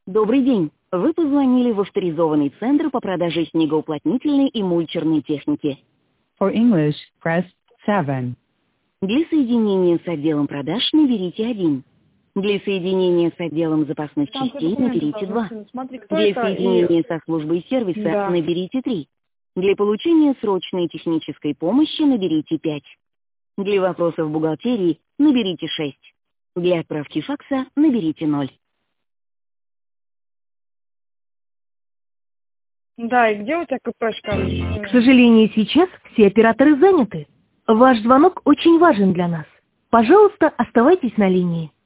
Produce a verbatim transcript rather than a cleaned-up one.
Добрый день. Вы позвонили в авторизованный центр по продаже снегоуплотнительной и мульчерной техники. For English, press seven. Для соединения с отделом продаж наберите один. Для соединения с отделом запасных Там частей документы наберите два. должны сын. Смотри, кто Для это соединения и... со службой сервиса Да. наберите три. Для получения срочной технической помощи наберите пять. Для вопросов бухгалтерии наберите шесть. Для отправки факса наберите ноль. Да, и где у тебя КПшка? К сожалению, сейчас все операторы заняты. Ваш звонок очень важен для нас. Пожалуйста, оставайтесь на линии.